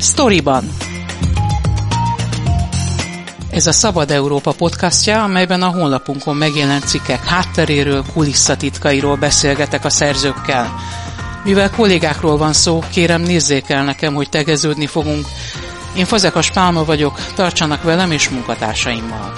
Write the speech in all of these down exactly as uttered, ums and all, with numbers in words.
Sztoriban. Ez a Szabad Európa podcastja, amelyben a honlapunkon megjelent cikkek hátteréről, kulisszatitkairól beszélgetek a szerzőkkel. Mivel kollégákról van szó, kérem nézzék el nekem, hogy tegeződni fogunk. Én Fazekas Pálma vagyok, tartsanak velem és munkatársaimmal.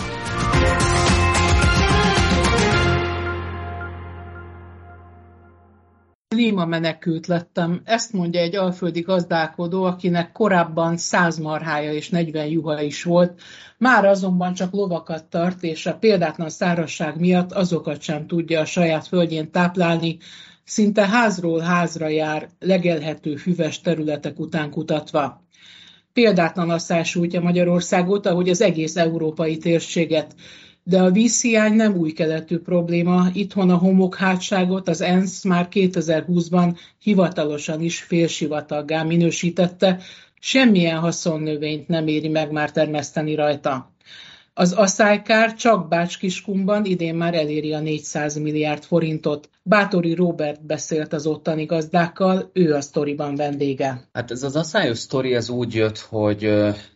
Klímamenekült lettem, ezt mondja egy alföldi gazdálkodó, akinek korábban száz marhája és negyven juha is volt, már azonban csak lovakat tart, és a példátlan szárazság miatt azokat sem tudja a saját földjén táplálni, szinte házról házra jár, legelhető füves területek után kutatva. Példátlan asszás sújtja Magyarországot, ahogy az egész európai térséget. De a vízhiány nem új keletű probléma, itthon a homokhátságot az ENSZ már kétezer-húszban hivatalosan is félsivataggá minősítette, semmilyen haszonnövényt nem éri meg már termeszteni rajta. Az asszálykár csak Bács-Kiskunban idén már eléri a négyszáz milliárd forintot. Báthori Róbert beszélt az ottani gazdákkal, ő a sztoriban vendége. Hát ez az asszályos sztori ez úgy jött, hogy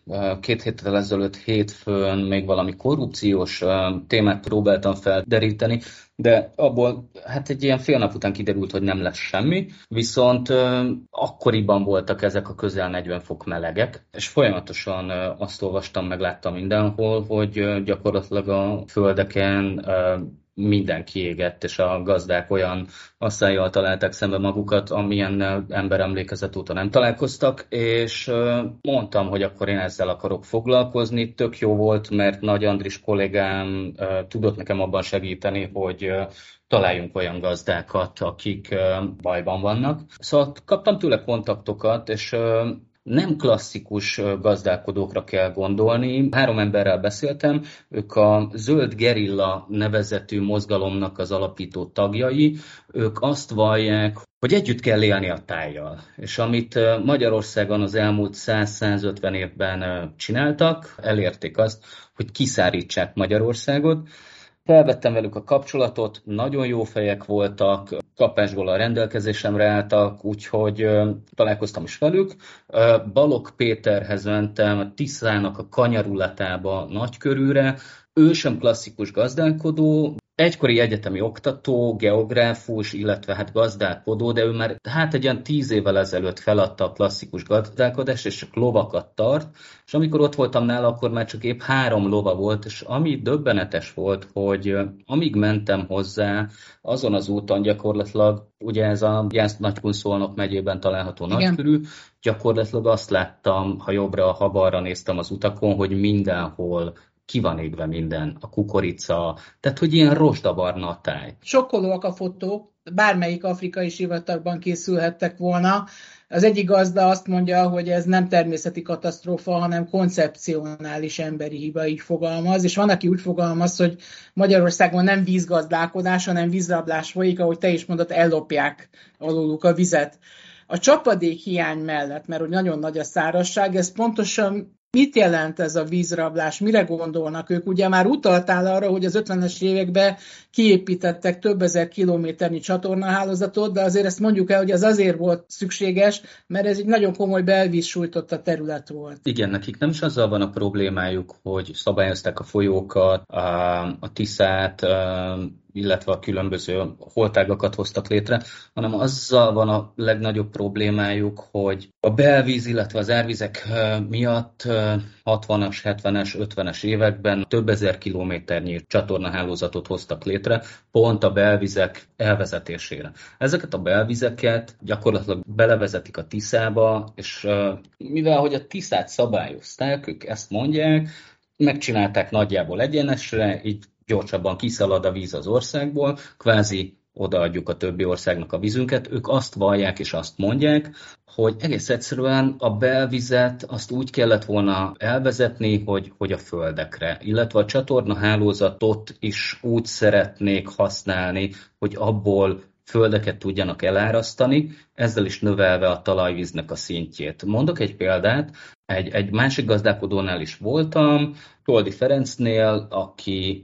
két héttel ezelőtt hétfőn még valami korrupciós témát próbáltam felderíteni, de abból hát egy ilyen fél nap után kiderült, hogy nem lesz semmi, viszont akkoriban voltak ezek a közel negyven fok melegek, és folyamatosan azt olvastam, meg láttam mindenhol, hogy gyakorlatilag a földeken minden kiégett, és a gazdák olyan asszállyal találták szembe magukat, amilyennel emberemlékezet óta nem találkoztak, és mondtam, hogy akkor én ezzel akarok foglalkozni. Tök jó volt, mert Nagy Andris kollégám tudott nekem abban segíteni, hogy találjunk olyan gazdákat, akik bajban vannak. Szóval kaptam tőle kontaktokat, és nem klasszikus gazdálkodókra kell gondolni. Három emberrel beszéltem, ők a Zöld Gerilla nevezetű mozgalomnak az alapító tagjai. Ők azt vallják, hogy együtt kell élni a tájjal. És amit Magyarországon az elmúlt száz-százötven évben csináltak, elérték azt, hogy kiszárítsák Magyarországot. Felvettem velük a kapcsolatot, nagyon jó fejek voltak, kapásból a rendelkezésemre álltak, úgyhogy uh, találkoztam is velük. Uh, Balogh Péterhez mentem, a Tiszának a kanyarulatába Nagykörűre. Ő sem klasszikus gazdálkodó, egykori egyetemi oktató, geográfus, illetve hát gazdálkodó, de ő már hát egy olyan tíz évvel ezelőtt feladta a klasszikus gazdálkodást, és csak lovakat tart, és amikor ott voltam nála, akkor már csak épp három lova volt, és ami döbbenetes volt, hogy amíg mentem hozzá, azon az úton gyakorlatilag, ugye ez a Jász-Nagykun-Szolnok megyében található Nagykörű, gyakorlatilag azt láttam, ha jobbra, ha balra néztem az utakon, hogy mindenhol ki van égve minden, a kukorica, tehát hogy ilyen rozsdabarna a táj. Sokkolóak a fotók, bármelyik afrikai sivatagban készülhettek volna. Az egyik gazda azt mondja, hogy ez nem természeti katasztrófa, hanem koncepcionális emberi hiba, így fogalmaz, és van, aki úgy fogalmaz, hogy Magyarországon nem vízgazdálkodás, hanem vízrablás folyik, ahogy te is mondod, ellopják aluluk a vizet. A csapadék hiány mellett, mert hogy nagyon nagy a szárazság, ez pontosan mit jelent ez a vízrablás? Mire gondolnak ők? Ugye már utaltál arra, hogy az ötvenes években kiépítettek több ezer kilométernyi csatornahálózatot, de azért ezt mondjuk el, hogy az azért volt szükséges, mert ez egy nagyon komoly belvíz sújtotta terület volt. Igen, nekik nem is azzal van a problémájuk, hogy szabályozták a folyókat, a, a Tiszát, a, illetve a különböző holtágakat hoztak létre, hanem azzal van a legnagyobb problémájuk, hogy a belvíz, illetve az árvizek miatt hatvanas, hetvenes, ötvenes években több ezer kilométernyi csatornahálózatot hoztak létre, pont a belvizek elvezetésére. Ezeket a belvizeket gyakorlatilag belevezetik a Tiszába, és mivel hogy a Tiszát szabályozták, ők ezt mondják, megcsinálták nagyjából egyenesre, így gyorsabban kiszalad a víz az országból, kvázi odaadjuk a többi országnak a vízünket, ők azt vallják és azt mondják, hogy egész egyszerűen a belvizet azt úgy kellett volna elvezetni, hogy, hogy a földekre, illetve a csatornahálózatot is úgy szeretnék használni, hogy abból földeket tudjanak elárasztani, ezzel is növelve a talajvíznek a szintjét. Mondok egy példát, egy, egy másik gazdálkodónál is voltam, Toldi Ferencnél, aki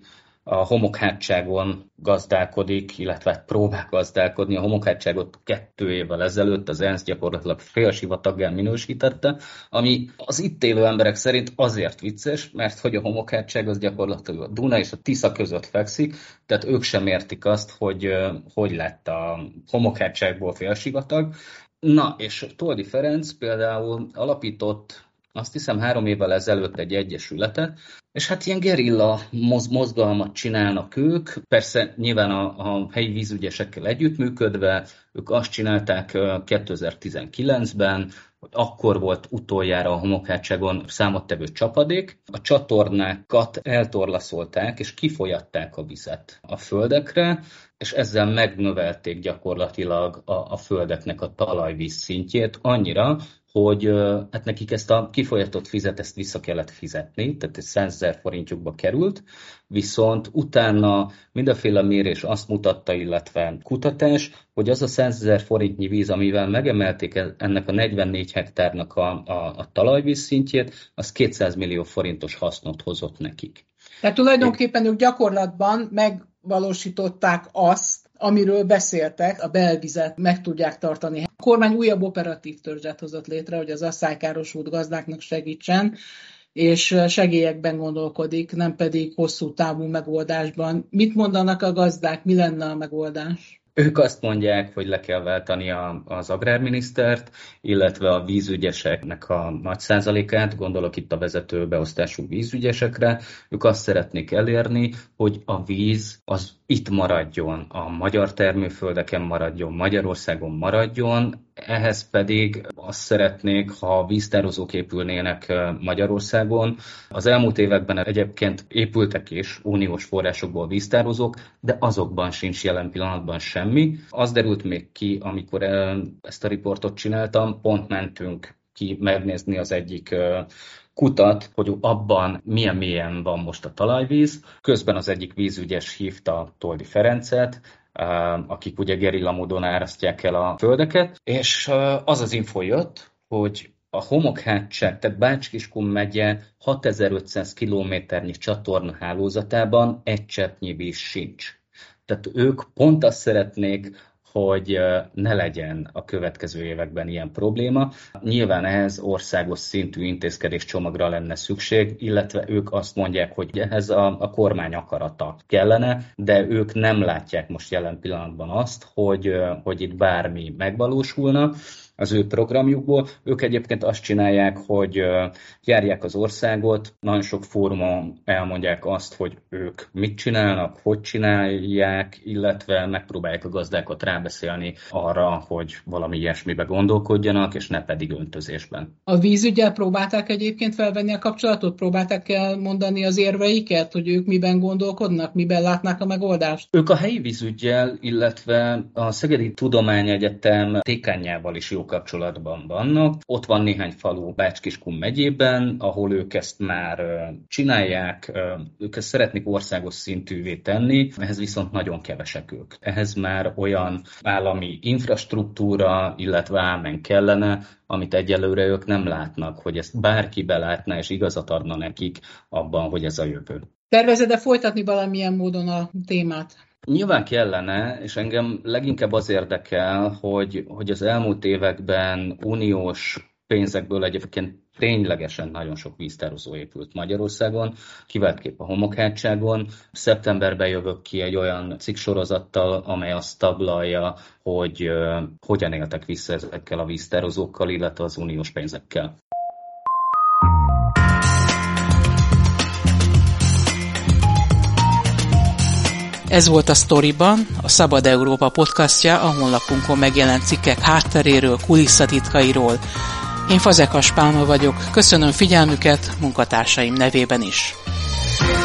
a homokhátságon gazdálkodik, illetve próbál gazdálkodni. A homokhátságot kettő évvel ezelőtt az ENSZ gyakorlatilag félsivataggá minősítette, ami az itt élő emberek szerint azért vicces, mert hogy a homokhátság az gyakorlatilag a Duna és a Tisza között fekszik, tehát ők sem értik azt, hogy hogy lett a homokhátságból félsivatag. Na, és Toldy Ferenc például alapított, azt hiszem három évvel ezelőtt egy egyesületet, és hát ilyen gerilla mozgalmat csinálnak ők, persze nyilván a, a helyi vízügyesekkel együttműködve, ők azt csinálták kétezer-tizenkilencben, hogy akkor volt utoljára a homokhátságon számottevő csapadék, a csatornákat eltorlaszolták és kifolyatták a vizet a földekre, és ezzel megnövelték gyakorlatilag a, a földeknek a talajvíz szintjét annyira, hogy hát nekik ezt a kifolyatott vizet ezt vissza kellett fizetni, tehát ez százezer forintjukba került, viszont utána mindenféle mérés azt mutatta, illetve kutatás, hogy az a százezer forintnyi víz, amivel megemelték ennek a negyvennégy hektárnak a, a, a talajvíz szintjét, az kétszáz millió forintos hasznot hozott nekik. Tehát tulajdonképpen ők gyakorlatban megvalósították azt, amiről beszéltek, a belvizet meg tudják tartani. A kormány újabb operatív törzset hozott létre, hogy az asszálykárosult gazdáknak segítsen, és segélyekben gondolkodik, nem pedig hosszú távú megoldásban. Mit mondanak a gazdák, mi lenne a megoldás? Ők azt mondják, hogy le kell váltani a, az agrárminisztert, illetve a vízügyeseknek a nagy százalékát, gondolok itt a vezető beosztású vízügyesekre. Ők azt szeretnék elérni, hogy a víz az itt maradjon, a magyar termőföldeken maradjon, Magyarországon maradjon, ehhez pedig azt szeretnék, ha víztározók épülnének Magyarországon. Az elmúlt években egyébként épültek is uniós forrásokból víztározók, de azokban sincs jelen pillanatban semmi. Az derült még ki, amikor ezt a riportot csináltam, pont mentünk ki megnézni az egyik kutat, hogy abban milyen mélyen van most a talajvíz. Közben az egyik vízügyes hívta Toldy Ferencet, akik ugye gerilla módon árasztják el a földeket, és az az info jött, hogy a homokhátság, tehát Bács-Kiskun megye hatezer-ötszáz kilométernyi csatorna hálózatában egy cseppnyi víz sincs. Tehát ők pont azt szeretnék, hogy ne legyen a következő években ilyen probléma. Nyilván ehhez országos szintű intézkedéscsomagra lenne szükség, illetve ők azt mondják, hogy ehhez a, a kormány akarata kellene, de ők nem látják most jelen pillanatban azt, hogy, hogy itt bármi megvalósulna az ő programjukból. Ők egyébként azt csinálják, hogy járják az országot, nagyon sok fórumon elmondják azt, hogy ők mit csinálnak, hogy csinálják, illetve megpróbálják a gazdákat rábeszélni arra, hogy valami ilyesmibe gondolkodjanak, és ne pedig öntözésben. A vízüggyel próbálták egyébként felvenni a kapcsolatot? Próbálták elmondani az érveiket, hogy ők miben gondolkodnak, miben látnák a megoldást? Ők a helyi vízüggyel, illetve a Szegedi Tudományegyetem tékányával is jó kapcsolatban vannak. Ott van néhány falu Bács-Kiskun megyében, ahol ők ezt már csinálják, ők ezt szeretnék országos szintűvé tenni, ehhez viszont nagyon kevesek ők. Ehhez már olyan állami infrastruktúra, illetve ámen kellene, amit egyelőre ők nem látnak, hogy ezt bárki belátna és igazat adna nekik abban, hogy ez a jövő. Tervezed-e folytatni valamilyen módon a témát? Nyilván kellene, és engem leginkább az érdekel, hogy, hogy az elmúlt években uniós pénzekből egyébként ténylegesen nagyon sok víztározó épült Magyarországon, kiváltképp a homokhátságon. Szeptemberben jövök ki egy olyan cikksorozattal, amely azt taglalja, hogy uh, hogyan éltek vissza ezekkel a víztározókkal, illetve az uniós pénzekkel. Ez volt a Sztoriban, a Szabad Európa podcastja, a honlapunkon megjelent cikkek hátteréről, kulisszatitkairól. Én Fazekas Pálma vagyok, köszönöm figyelmüket munkatársaim nevében is.